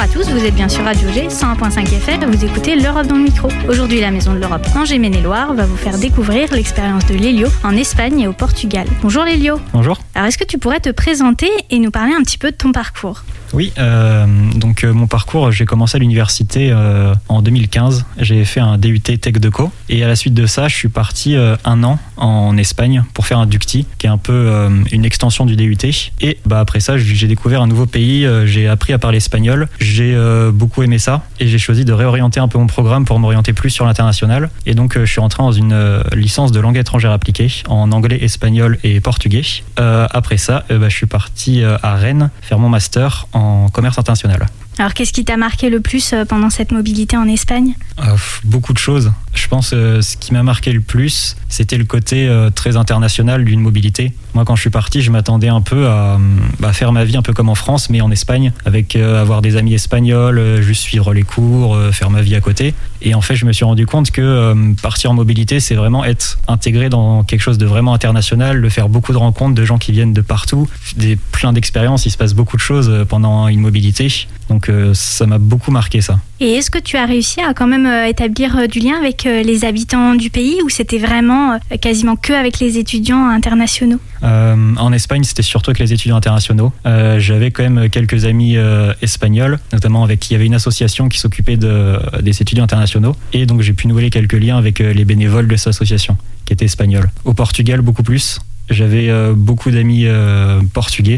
à tous, vous êtes bien sur Radio G, 101.5 FM, vous écoutez l'Europe dans le micro. Aujourd'hui, la Maison de l'Europe Angers Maine-et-Loire va vous faire découvrir l'expérience de Lélio en Espagne et au Portugal. Bonjour Lélio. Bonjour. Alors est-ce que tu pourrais te présenter et nous parler un petit peu de ton parcours ? Oui, mon parcours, j'ai commencé à l'université en 2015. J'ai fait un DUT Tech Deco et à la suite de ça, je suis parti un an en Espagne pour faire un DUCTI, qui est un peu une extension du DUT. Et après ça, j'ai découvert un nouveau pays, j'ai appris à parler espagnol. J'ai beaucoup aimé ça et j'ai choisi de réorienter un peu mon programme pour m'orienter plus sur l'international. Et donc, je suis rentré dans une licence de langue étrangère appliquée en anglais, espagnol et portugais. Après ça, je suis parti à Rennes faire mon master en commerce international. Alors qu'est-ce qui t'a marqué le plus pendant cette mobilité en Espagne ? Beaucoup de choses. Je pense que ce qui m'a marqué le plus, c'était le côté très international d'une mobilité. Moi, quand je suis parti, je m'attendais un peu à faire ma vie un peu comme en France, mais en Espagne, avec avoir des amis espagnols, juste suivre les cours, faire ma vie à côté. Et en fait, je me suis rendu compte que partir en mobilité, c'est vraiment être intégré dans quelque chose de vraiment international, de faire beaucoup de rencontres de gens qui viennent de partout, plein d'expériences, il se passe beaucoup de choses pendant une mobilité. Donc ça m'a beaucoup marqué ça. Et est-ce que tu as réussi à quand même établir du lien avec les habitants du pays ou c'était vraiment quasiment que avec les étudiants internationaux ? En Espagne, c'était surtout avec les étudiants internationaux. J'avais quand même quelques amis espagnols, notamment avec qui il y avait une association qui s'occupait des étudiants internationaux. Et donc j'ai pu nouer quelques liens avec les bénévoles de cette association, qui étaient espagnols. Au Portugal, beaucoup plus. J'avais beaucoup d'amis portugais.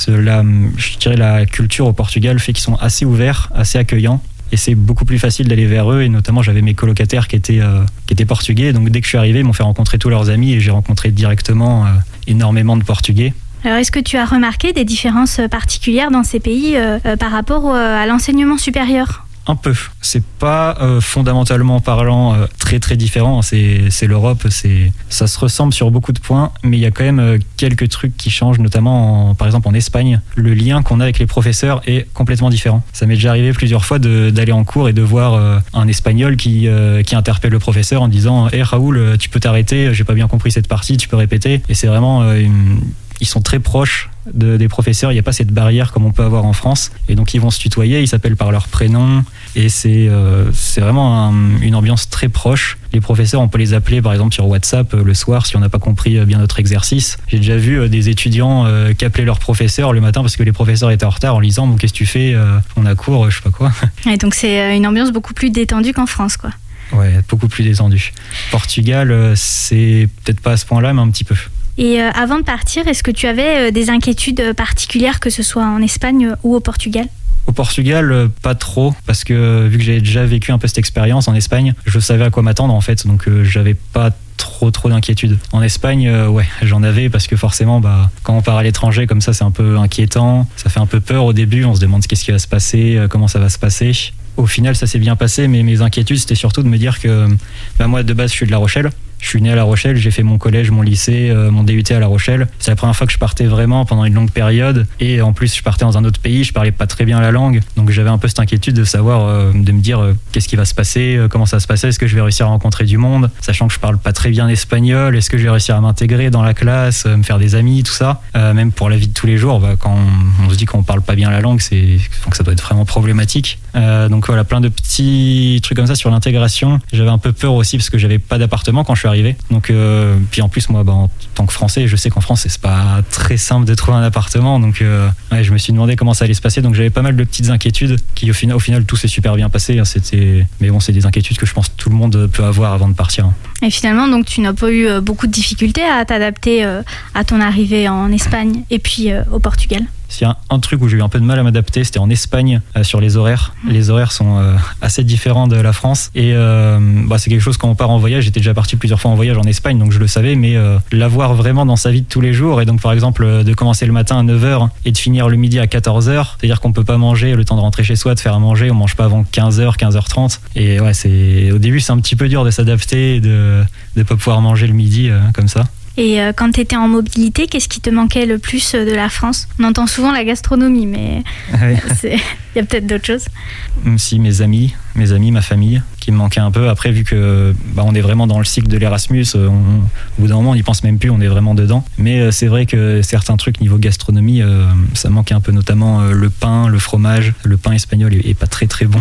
Je dirais la culture au Portugal fait qu'ils sont assez ouverts, assez accueillants. Et c'est beaucoup plus facile d'aller vers eux. Et notamment, j'avais mes colocataires qui étaient portugais. Donc dès que je suis arrivé, ils m'ont fait rencontrer tous leurs amis. Et j'ai rencontré directement énormément de Portugais. Alors est-ce que tu as remarqué des différences particulières dans ces pays par rapport à l'enseignement supérieur ? Un peu. C'est pas fondamentalement parlant très très différent. C'est l'Europe, ça se ressemble sur beaucoup de points, mais il y a quand même quelques trucs qui changent, notamment par exemple en Espagne. Le lien qu'on a avec les professeurs est complètement différent. Ça m'est déjà arrivé plusieurs fois d'aller en cours et de voir un Espagnol qui interpelle le professeur en disant « Hey Raoul, tu peux t'arrêter, j'ai pas bien compris cette partie, tu peux répéter ?» Et c'est vraiment... Ils sont très proches des professeurs, il n'y a pas cette barrière comme on peut avoir en France. Et donc ils vont se tutoyer, ils s'appellent par leur prénom. Et c'est vraiment une ambiance très proche. Les professeurs, on peut les appeler par exemple sur WhatsApp le soir si on n'a pas compris bien notre exercice. J'ai déjà vu des étudiants qui appelaient leur professeur le matin parce que les professeurs étaient en retard en lui disant « Qu'est-ce que tu fais ? On a cours, je sais pas quoi. » Et donc c'est une ambiance beaucoup plus détendue qu'en France, quoi. Ouais, beaucoup plus détendue. Portugal, c'est peut-être pas à ce point-là, mais un petit peu. Et avant de partir, est-ce que tu avais des inquiétudes particulières, que ce soit en Espagne ou au Portugal ? Au Portugal, pas trop, parce que vu que j'avais déjà vécu un peu cette expérience en Espagne, je savais à quoi m'attendre en fait, donc j'avais pas trop d'inquiétudes. En Espagne, j'en avais parce que forcément, quand on part à l'étranger comme ça, c'est un peu inquiétant, ça fait un peu peur au début, on se demande qu'est-ce qui va se passer, comment ça va se passer. Au final, ça s'est bien passé, mais mes inquiétudes, c'était surtout de me dire que moi, de base, je suis de La Rochelle. Je suis né à La Rochelle, j'ai fait mon collège, mon lycée, mon DUT à La Rochelle. C'est la première fois que je partais vraiment pendant une longue période. Et en plus, je partais dans un autre pays, je parlais pas très bien la langue. Donc j'avais un peu cette inquiétude de savoir, de me dire qu'est-ce qui va se passer, comment ça va se passer, est-ce que je vais réussir à rencontrer du monde, sachant que je parle pas très bien espagnol, est-ce que je vais réussir à m'intégrer dans la classe, me faire des amis, tout ça. Même pour la vie de tous les jours, quand on se dit qu'on parle pas bien la langue, donc ça doit être vraiment problématique. Donc voilà, plein de petits trucs comme ça sur l'intégration. J'avais un peu peur aussi parce que j'avais pas d'appartement quand je suis arrivé. Donc puis en plus moi en tant que Français, je sais qu'en France c'est pas très simple de trouver un appartement, donc je me suis demandé comment ça allait se passer. Donc j'avais pas mal de petites inquiétudes qui au final tout s'est super bien passé, hein. Mais bon, c'est des inquiétudes que je pense que tout le monde peut avoir avant de partir. Et finalement donc tu n'as pas eu beaucoup de difficultés à t'adapter à ton arrivée en Espagne et puis au Portugal? S'il y a un truc où j'ai eu un peu de mal à m'adapter, c'était en Espagne sur les horaires. Les horaires sont assez différents de la France. Et c'est quelque chose quand on part en voyage. J'étais déjà parti plusieurs fois en voyage en Espagne, donc je le savais. Mais l'avoir vraiment dans sa vie de tous les jours. Et donc par exemple, de commencer le matin à 9h et de finir le midi à 14h. C'est-à-dire qu'on peut pas manger, le temps de rentrer chez soi, de faire à manger. On mange pas avant 15h, 15h30. Et au début, c'est un petit peu dur de s'adapter, de pas pouvoir manger le midi comme ça. Et quand tu étais en mobilité, qu'est-ce qui te manquait le plus de la France ? On entend souvent la gastronomie, mais il y a peut-être d'autres choses. Si, mes amis, ma famille, qui me manquaient un peu. Après, vu que on est vraiment dans le cycle de l'Erasmus, au bout d'un moment, on n'y pense même plus, on est vraiment dedans. Mais c'est vrai que certains trucs niveau gastronomie, ça me manquait un peu, notamment le pain, le fromage. Le pain espagnol est pas très très bon.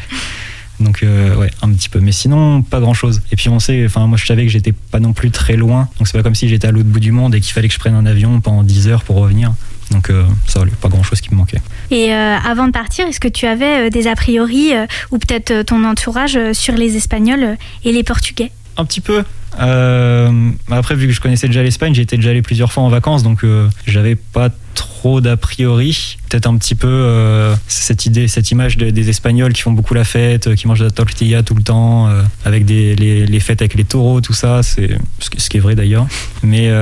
Donc un petit peu, mais sinon pas grand chose. Et puis moi je savais que j'étais pas non plus très loin, donc c'est pas comme si j'étais à l'autre bout du monde et qu'il fallait que je prenne un avion pendant 10 heures pour revenir. Donc ça valait pas grand chose qui me manquait. Et avant de partir, est-ce que tu avais des a priori ou peut-être ton entourage sur les Espagnols et les Portugais ? Un petit peu. Après, vu que je connaissais déjà l'Espagne, j'étais déjà allé plusieurs fois en vacances, donc j'avais pas trop d'a priori. Peut-être un petit peu cette image des Espagnols qui font beaucoup la fête, qui mangent de la tortilla tout le temps, avec les fêtes avec les taureaux, tout ça, c'est ce qui est vrai d'ailleurs. Mais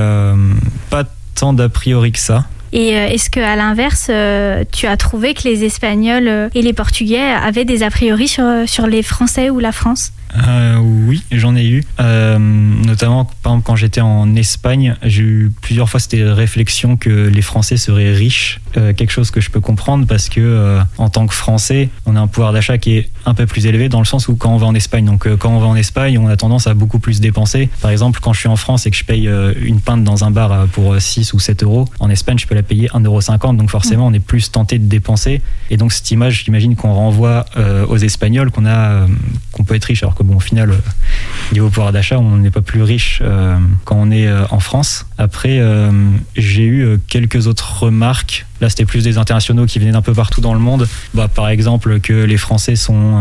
pas tant d'a priori que ça. Et est-ce qu'à l'inverse, tu as trouvé que les Espagnols et les Portugais avaient des a priori sur les Français ou la France ? Oui, j'en ai eu. Notamment, par exemple, quand j'étais en Espagne, j'ai eu plusieurs fois cette réflexion que les Français seraient riches. Quelque chose que je peux comprendre parce que, en tant que Français, on a un pouvoir d'achat qui est un peu plus élevé dans le sens où quand on va en Espagne, quand on va en Espagne, on a tendance à beaucoup plus dépenser. Par exemple, quand je suis en France et que je paye une pinte dans un bar pour 6 ou 7 euros, en Espagne, je peux la payer 1,50 €. Donc forcément, on est plus tenté de dépenser. Et donc cette image, j'imagine qu'on renvoie aux Espagnols qu'on peut être riche. Alors que au final, niveau pouvoir d'achat, on n'est pas plus riche quand on est en France. Après, j'ai eu quelques autres remarques. Là, c'était plus des internationaux qui venaient d'un peu partout dans le monde. Par exemple, que les Français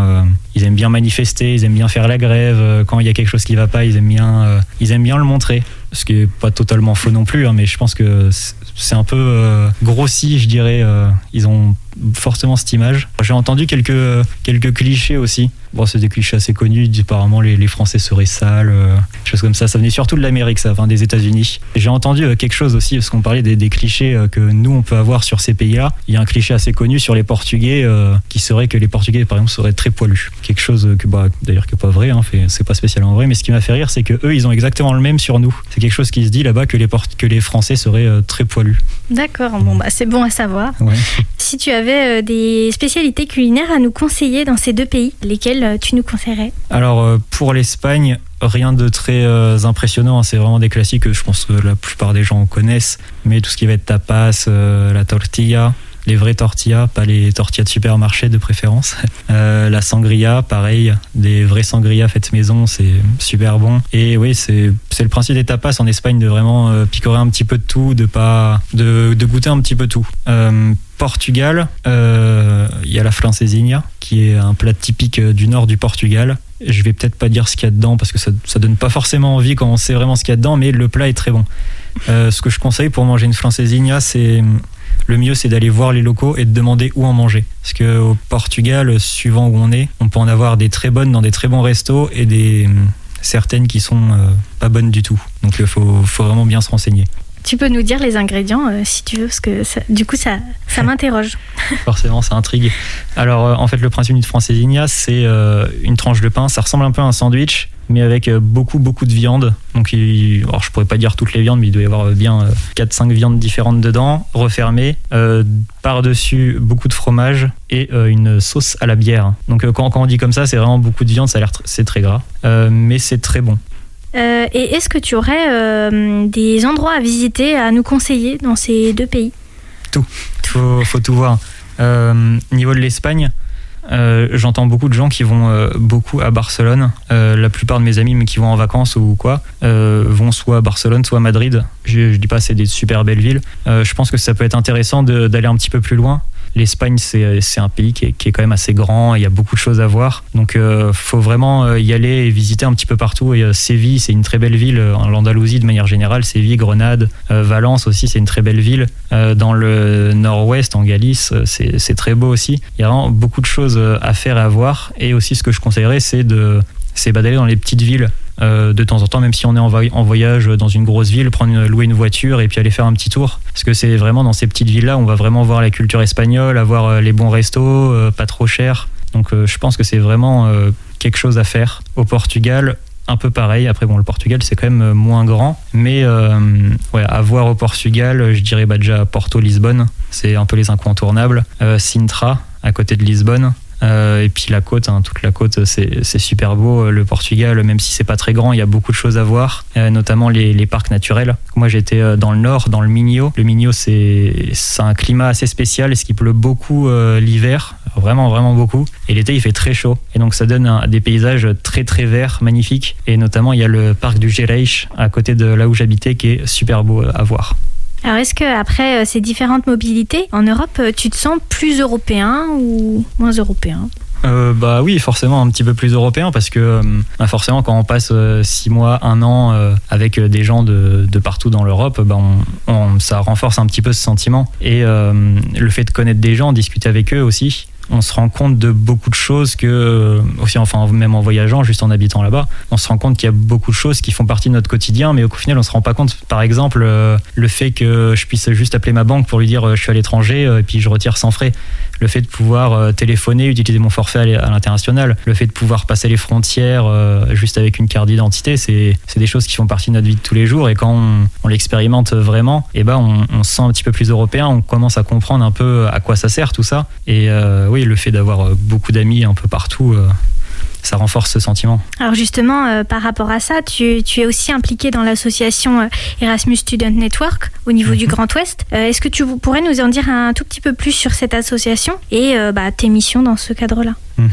ils aiment bien manifester, ils aiment bien faire la grève. Quand il y a quelque chose qui ne va pas, ils aiment bien le montrer. Ce qui n'est pas totalement faux non plus, mais je pense que c'est un peu grossi, je dirais. Ils ont forcément cette image. J'ai entendu quelques clichés aussi. C'est des clichés assez connus. Apparemment, les Français seraient sales, choses comme ça. Ça venait surtout de l'Amérique, des États-Unis. J'ai entendu quelque chose aussi, parce qu'on parlait des clichés que nous, on peut avoir sur ces pays-là. Il y a un cliché assez connu sur les Portugais, qui serait que les Portugais, par exemple, seraient très poilus. Quelque chose d'ailleurs qui n'est pas vrai, c'est pas spécialement vrai, mais ce qui m'a fait rire, c'est qu'eux, ils ont exactement le même sur nous. C'est quelque chose qui se dit là-bas que les Français seraient très poilus. D'accord, c'est bon à savoir. Ouais. Si tu avais des spécialités culinaires à nous conseiller dans ces deux pays, lesquelles tu nous conseillerais ? Alors, pour l'Espagne, rien de très impressionnant, c'est vraiment des classiques que je pense que la plupart des gens connaissent, mais tout ce qui va être tapas, la tortilla, les vraies tortillas, pas les tortillas de supermarché de préférence. La sangria, pareil, des vraies sangria faites maison, c'est super bon. Et oui, c'est le principe des tapas en Espagne, de vraiment picorer un petit peu de tout, de goûter un petit peu tout. Portugal, il y a la francesinha, qui est un plat typique du nord du Portugal. Je vais peut-être pas dire ce qu'il y a dedans parce que ça donne pas forcément envie quand on sait vraiment ce qu'il y a dedans, mais le plat est très bon. Ce que je conseille pour manger une francesinha, le mieux, c'est d'aller voir les locaux et de demander où en manger. Parce qu'au Portugal, suivant où on est, on peut en avoir des très bonnes dans des très bons restos et certaines qui sont pas bonnes du tout. Donc il faut vraiment bien se renseigner. Tu peux nous dire les ingrédients si tu veux, parce que ça m'interroge. Forcément, ça intrigue. Alors, en fait, le principe d'une francesinha, c'est une tranche de pain. Ça ressemble un peu à un sandwich, mais avec beaucoup de viande. Donc, alors, je pourrais pas dire toutes les viandes, mais il doit y avoir bien 4-5 viandes différentes dedans, refermées. Par-dessus, beaucoup de fromage et une sauce à la bière. Donc, quand on dit comme ça, c'est vraiment beaucoup de viande. C'est très gras, mais c'est très bon. Et est-ce que tu aurais des endroits à visiter, à nous conseiller dans ces deux pays ? Tout. Faut tout voir. Niveau de l'Espagne, j'entends beaucoup de gens qui vont beaucoup à Barcelone. La plupart de mes amis qui vont en vacances ou quoi vont soit à Barcelone, soit à Madrid. Je dis pas, c'est des super belles villes. Je pense que ça peut être intéressant d'aller un petit peu plus loin. L'Espagne, c'est un pays qui est quand même assez grand, il y a beaucoup de choses à voir. Donc, faut vraiment y aller et visiter un petit peu partout. Et Séville, c'est une très belle ville. En Andalousie, de manière générale, Séville, Grenade, Valence aussi, c'est une très belle ville. Dans le nord-ouest, en Galice, c'est très beau aussi. Il y a vraiment beaucoup de choses à faire et à voir. Et aussi, ce que je conseillerais, c'est d'aller dans les petites villes. De temps en temps, même si on est en voyage dans une grosse ville, louer une voiture et puis aller faire un petit tour. Parce que c'est vraiment dans ces petites villes-là où on va vraiment voir la culture espagnole, avoir les bons restos, pas trop cher. Donc je pense que c'est vraiment quelque chose à faire. Au Portugal, un peu pareil. Après, bon, le Portugal, c'est quand même moins grand. Mais à voir au Portugal, je dirais déjà Porto, Lisbonne. C'est un peu les incontournables. Sintra, à côté de Lisbonne. Et puis la côte, toute la côte, c'est super beau. Le Portugal, même si c'est pas très grand, il y a beaucoup de choses à voir, notamment les parcs naturels. Moi, j'étais dans le nord, dans le Minho. Le Minho, c'est un climat assez spécial, ce qui pleut beaucoup l'hiver, vraiment, vraiment beaucoup. Et l'été, il fait très chaud. Et donc, ça donne des paysages très, très verts, magnifiques. Et notamment, il y a le parc du Gerês, à côté de là où j'habitais, qui est super beau à voir. Alors, est-ce qu'après ces différentes mobilités, en Europe, tu te sens plus européen ou moins européen ? Oui, forcément un petit peu plus européen parce que forcément quand on passe 6 mois, 1 an avec des gens de partout dans l'Europe, ça renforce un petit peu ce sentiment. Et le fait de connaître des gens, discuter avec eux aussi, on se rend compte de beaucoup de choses même en voyageant, juste en habitant là-bas, on se rend compte qu'il y a beaucoup de choses qui font partie de notre quotidien, mais au final, on se rend pas compte. Par exemple, le fait que je puisse juste appeler ma banque pour lui dire je suis à l'étranger et puis je retire sans frais. Le fait de pouvoir téléphoner, utiliser mon forfait à l'international, le fait de pouvoir passer les frontières juste avec une carte d'identité, c'est des choses qui font partie de notre vie de tous les jours. Et quand on l'expérimente vraiment, on se sent un petit peu plus européen, on commence à comprendre un peu à quoi ça sert tout ça. Et oui, le fait d'avoir beaucoup d'amis un peu partout, ça renforce ce sentiment. Alors justement, par rapport à ça, tu es aussi impliqué dans l'association Erasmus Student Network au niveau du Grand Ouest. Est-ce que tu pourrais nous en dire un tout petit peu plus sur cette association et tes missions dans ce cadre-là ?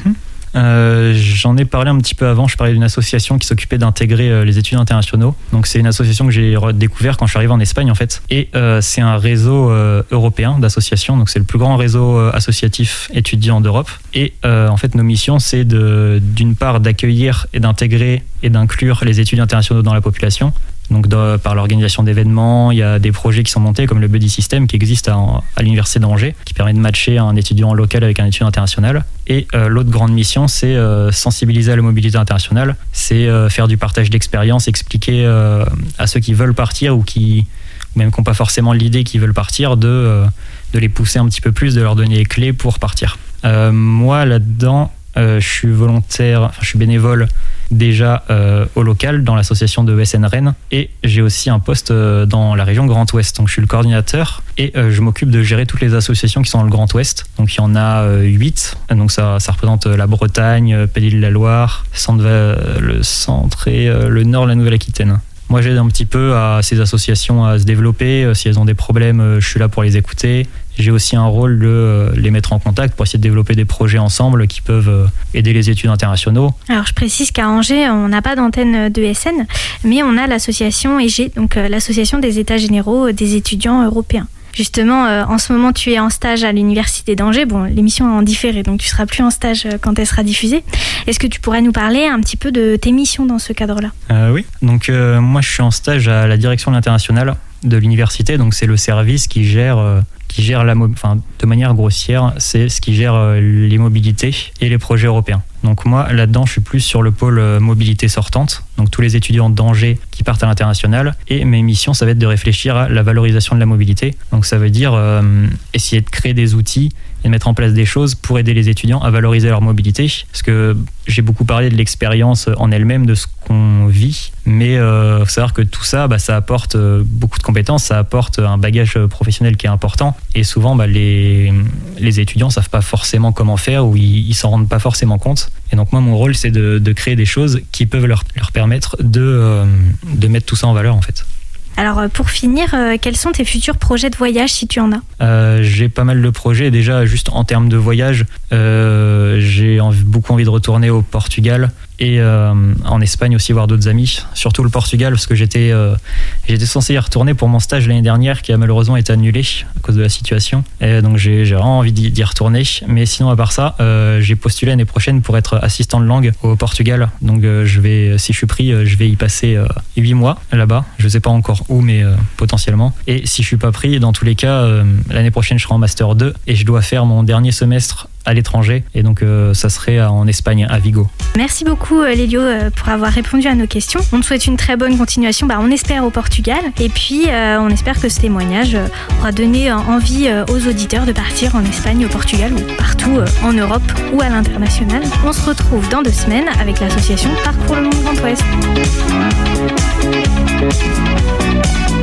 J'en ai parlé un petit peu avant. Je parlais d'une association qui s'occupait d'intégrer les étudiants internationaux. Donc c'est une association que j'ai découvert quand je suis arrivé en Espagne en fait. Et c'est un réseau européen d'associations. Donc c'est le plus grand réseau associatif étudiant d'Europe. Et en fait nos missions c'est d'une part d'accueillir et d'intégrer et d'inclure les étudiants internationaux dans la population. Donc par l'organisation d'événements, il y a des projets qui sont montés comme le Buddy System qui existe à l'université d'Angers, qui permet de matcher un étudiant local avec un étudiant international. Et l'autre grande mission, c'est sensibiliser à la mobilité internationale, c'est faire du partage d'expériences, expliquer à ceux qui veulent partir ou même qui n'ont pas forcément l'idée qu'ils veulent partir, de les pousser un petit peu plus, de leur donner les clés pour partir. Moi là-dedans, je suis volontaire, je suis bénévole déjà au local dans l'association de ESN Rennes et j'ai aussi un poste dans la région Grand Ouest. Donc je suis le coordinateur et je m'occupe de gérer toutes les associations qui sont dans le Grand Ouest. Donc il y en a 8. Donc ça représente la Bretagne, Pays de la Loire, le centre et le nord de la Nouvelle-Aquitaine. Moi, j'aide un petit peu à ces associations à se développer. Si elles ont des problèmes, je suis là pour les écouter. J'ai aussi un rôle de les mettre en contact pour essayer de développer des projets ensemble qui peuvent aider les études internationaux. Alors, je précise qu'à Angers, on n'a pas d'antenne d'ESN, mais on a l'association EG, donc l'association des États généraux des étudiants européens. Justement, en ce moment, tu es en stage à l'Université d'Angers. Bon, l'émission est en différé, donc tu ne seras plus en stage quand elle sera diffusée. Est-ce que tu pourrais nous parler un petit peu de tes missions dans ce cadre-là ? Oui, donc moi, je suis en stage à la direction de l'international de l'université. Donc, c'est le service qui gère de manière grossière, c'est ce qui gère les mobilités et les projets européens. Donc moi, là-dedans, je suis plus sur le pôle mobilité sortante, donc tous les étudiants d'Angers qui partent à l'international. Et mes missions, ça va être de réfléchir à la valorisation de la mobilité. Donc ça veut dire essayer de créer des outils et de mettre en place des choses pour aider les étudiants à valoriser leur mobilité. Parce que j'ai beaucoup parlé de l'expérience en elle-même, de ce qu'on vit, mais il faut savoir que tout ça, ça apporte beaucoup de compétences, ça apporte un bagage professionnel qui est important. Et souvent, les étudiants ne savent pas forcément comment faire ou ils s'en rendent pas forcément compte. Et donc moi, mon rôle, c'est de créer des choses qui peuvent leur permettre de mettre tout ça en valeur, en fait. Alors pour finir, quels sont tes futurs projets de voyage si tu en as ? J'ai pas mal de projets. Déjà, juste en termes de voyage, j'ai beaucoup envie de retourner au Portugal et en Espagne aussi voir d'autres amis. Surtout le Portugal parce que j'étais censé y retourner pour mon stage l'année dernière qui a malheureusement été annulé à cause de la situation. Et donc j'ai vraiment envie d'y retourner. Mais sinon à part ça, j'ai postulé l'année prochaine pour être assistant de langue au Portugal. Donc si je suis pris, je vais y passer 8 mois là-bas. Je sais pas encore où, mais potentiellement. Et si je suis pas pris, dans tous les cas, l'année prochaine je serai en Master 2 et je dois faire mon dernier semestre à l'étranger. Et donc ça serait en Espagne, à Vigo. Merci beaucoup Lélio pour avoir répondu à nos questions. On te souhaite une très bonne continuation, on espère au Portugal. Et puis on espère que ce témoignage aura donné envie aux auditeurs de partir en Espagne, au Portugal ou partout en Europe ou à l'international. On se retrouve dans 2 semaines avec l'association Parcours le Monde Grand Ouest.